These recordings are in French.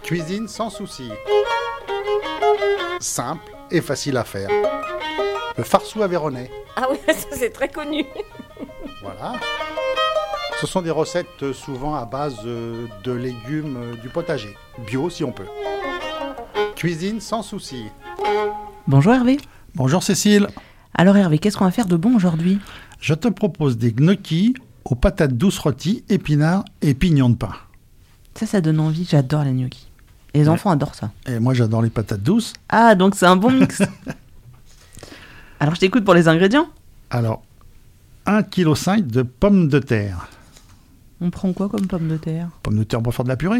Cuisine sans souci. Simple et facile à faire. Le farceau aveyronnais. Ah oui, ça c'est très connu. Voilà. Ce sont des recettes souvent à base de légumes du potager. Bio si on peut. Cuisine sans souci. Bonjour Hervé. Bonjour Cécile. Alors Hervé, qu'est-ce qu'on va faire de bon aujourd'hui ? Je te propose des gnocchis aux patates douces rôties, épinards et pignons de pain. Ça donne envie, j'adore les gnocchis. Les enfants adorent ça. Et moi j'adore les patates douces. Ah, donc c'est un bon mix. Alors je t'écoute pour les ingrédients. Alors, 1,5 kg de pommes de terre. On prend quoi comme pommes de terre ? Pommes de terre pour faire de la purée.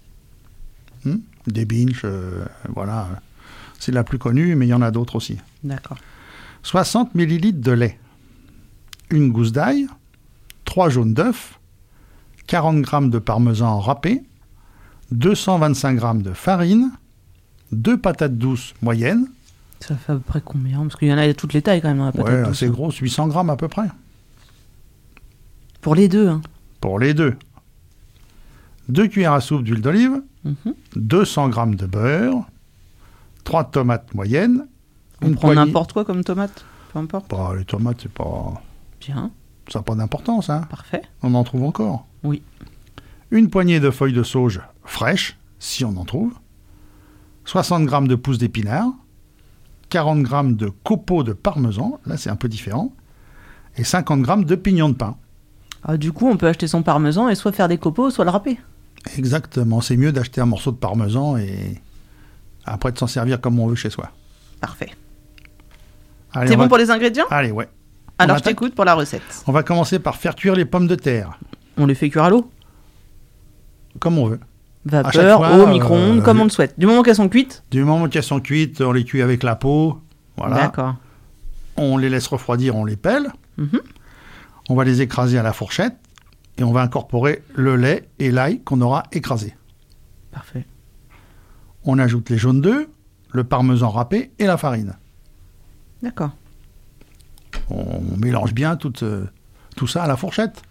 Des binges, voilà. C'est la plus connue, mais il y en a d'autres aussi. D'accord. 60 ml de lait. Une gousse d'ail. 3 jaunes d'œufs. 40 g de parmesan râpé. 225 g de farine. 2 patates douces moyennes. Ça fait à peu près combien ? Parce qu'il y en a de toutes les tailles quand même dans la patate douce. Assez grosse, 800 g à peu près. Pour les deux, hein. Pour les deux. 2 cuillères à soupe d'huile d'olive. 200 g de beurre. 3 tomates moyennes. On prend n'importe quoi comme tomate ? Peu importe. Bah, les tomates, c'est pas... Bien. Ça n'a pas d'importance, hein. Parfait. On en trouve encore. Oui. Une poignée de feuilles de sauge fraîches, si on en trouve. 60 g de pousses d'épinards. 40 g de copeaux de parmesan. Là, c'est un peu différent. Et 50 g de pignons de pain. Ah, du coup, on peut acheter son parmesan et soit faire des copeaux, soit le râper. Exactement. C'est mieux d'acheter un morceau de parmesan et après de s'en servir comme on veut chez soi. Parfait. Allez, c'est bon pour les ingrédients ? Allez, ouais. Alors, je t'écoute pour la recette. On va commencer par faire cuire les pommes de terre. On les fait cuire à l'eau ? Comme on veut. Vapeur, fois, eau, micro-ondes, comme on le souhaite. Du moment qu'elles sont cuites ? Du moment qu'elles sont cuites, on les cuit avec la peau. Voilà. D'accord. On les laisse refroidir, on les pèle. On va les écraser à la fourchette. Et on va incorporer le lait et l'ail qu'on aura écrasé. Parfait. On ajoute les jaunes d'œufs, le parmesan râpé et la farine. D'accord. On mélange bien tout ça à la fourchette.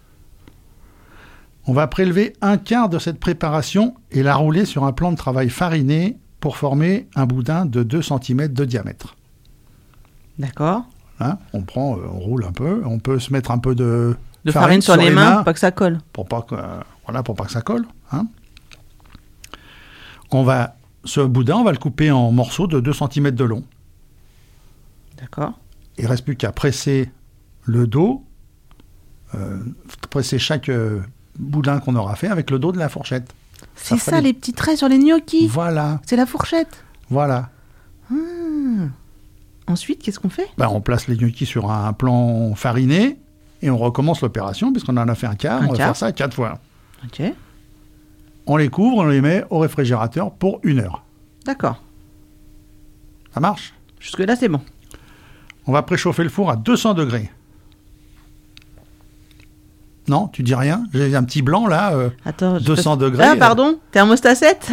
On va prélever un quart de cette préparation et la rouler sur un plan de travail fariné pour former un boudin de 2 cm de diamètre. D'accord. Hein, on roule un peu. On peut se mettre un peu de farine sur les mains, pas que ça colle. Pour pas que ça colle. Hein. Ce boudin, on va le couper en morceaux de 2 cm de long. D'accord. Il ne reste plus qu'à presser le dos, presser chaque boudin qu'on aura fait avec le dos de la fourchette. C'est ça les petits traits sur les gnocchis. Voilà. C'est la fourchette. Voilà. Ensuite, qu'est-ce qu'on fait ? On place les gnocchis sur un plan fariné et on recommence l'opération puisqu'on en a fait un quart. On va faire ça 4 fois. Ok. On les couvre, on les met au réfrigérateur pour 1 heure. D'accord. Ça marche ? Jusque-là, c'est bon. On va préchauffer le four à 200 degrés. Non, tu dis rien ? J'ai un petit blanc là. Attends, 200 degrés. Ah, pardon, thermostat 7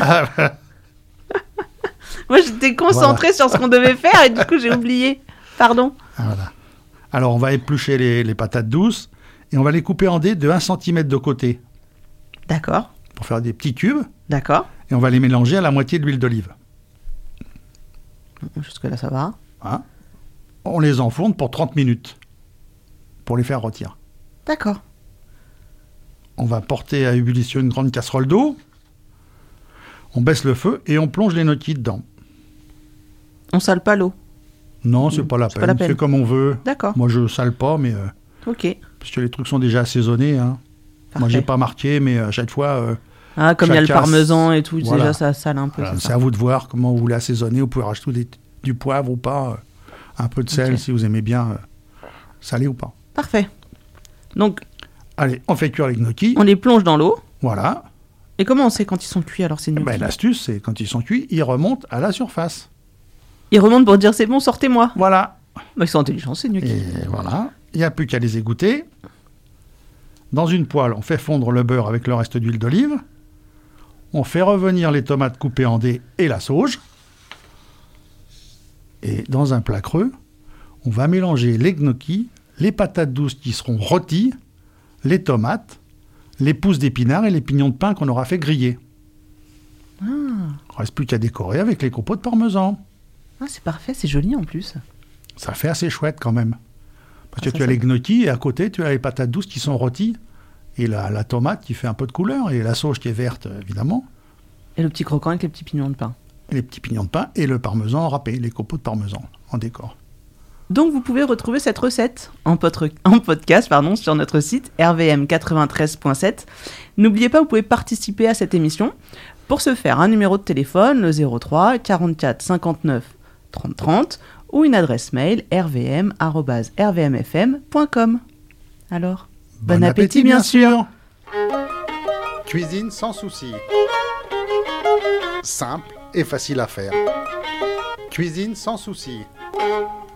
Moi, j'étais concentrée sur ce qu'on devait faire et du coup, j'ai oublié. Pardon. Voilà. Alors, on va éplucher les patates douces et on va les couper en dés de 1 cm de côté. D'accord. Pour faire des petits cubes. D'accord. Et on va les mélanger à la moitié de l'huile d'olive. Jusque-là, ça va. Hein ? On les enfourne pour 30 minutes pour les faire rôtir. D'accord. On va porter à ébullition une grande casserole d'eau. On baisse le feu et on plonge les gnocchis dedans. On sale pas l'eau ? Non, c'est pas la peine. C'est comme on veut. D'accord. Moi, je sale pas, mais... Ok. Parce que les trucs sont déjà assaisonnés. Hein. Moi, j'ai pas marqué, mais à chaque fois... comme il y a le parmesan et tout, voilà. Déjà, ça sale un peu. Voilà, c'est à vous de voir comment vous voulez assaisonner. Vous pouvez rajouter du poivre ou pas. Un peu de sel, si vous aimez bien salé ou pas. Parfait. Donc... Allez, on fait cuire les gnocchis. On les plonge dans l'eau. Voilà. Et comment on sait quand ils sont cuits alors ces gnocchis ? L'astuce, c'est quand ils sont cuits, ils remontent à la surface. Ils remontent pour dire c'est bon, sortez-moi. Voilà. Ils sont intelligents ces gnocchis. Et voilà. Il n'y a plus qu'à les égoutter. Dans une poêle, on fait fondre le beurre avec le reste d'huile d'olive. On fait revenir les tomates coupées en dés et la sauge. Et dans un plat creux, on va mélanger les gnocchis, les patates douces qui seront rôties, les tomates, les pousses d'épinards et les pignons de pain qu'on aura fait griller. Ah, Il ne reste plus qu'à décorer avec les copeaux de parmesan. ah, c'est parfait, c'est joli en plus. Ça fait assez chouette quand même. Parce que ça, tu as ça- les gnocchis et à côté, tu as les patates douces qui sont rôties. Et la tomate qui fait un peu de couleur. Et la sauge qui est verte, évidemment. Et le petit croquant avec les petits pignons de pain. Et les petits pignons de pain et le parmesan râpé, les copeaux de parmesan en décor. Donc vous pouvez retrouver cette recette en podcast sur notre site rvm93.7. N'oubliez pas, vous pouvez participer à cette émission. Pour ce faire, un numéro de téléphone, le 03 44 59 30 30, ou une adresse mail rvm@rvmfm.com. Alors, bon appétit bien sûr. Cuisine sans souci. Simple et facile à faire. Cuisine sans souci.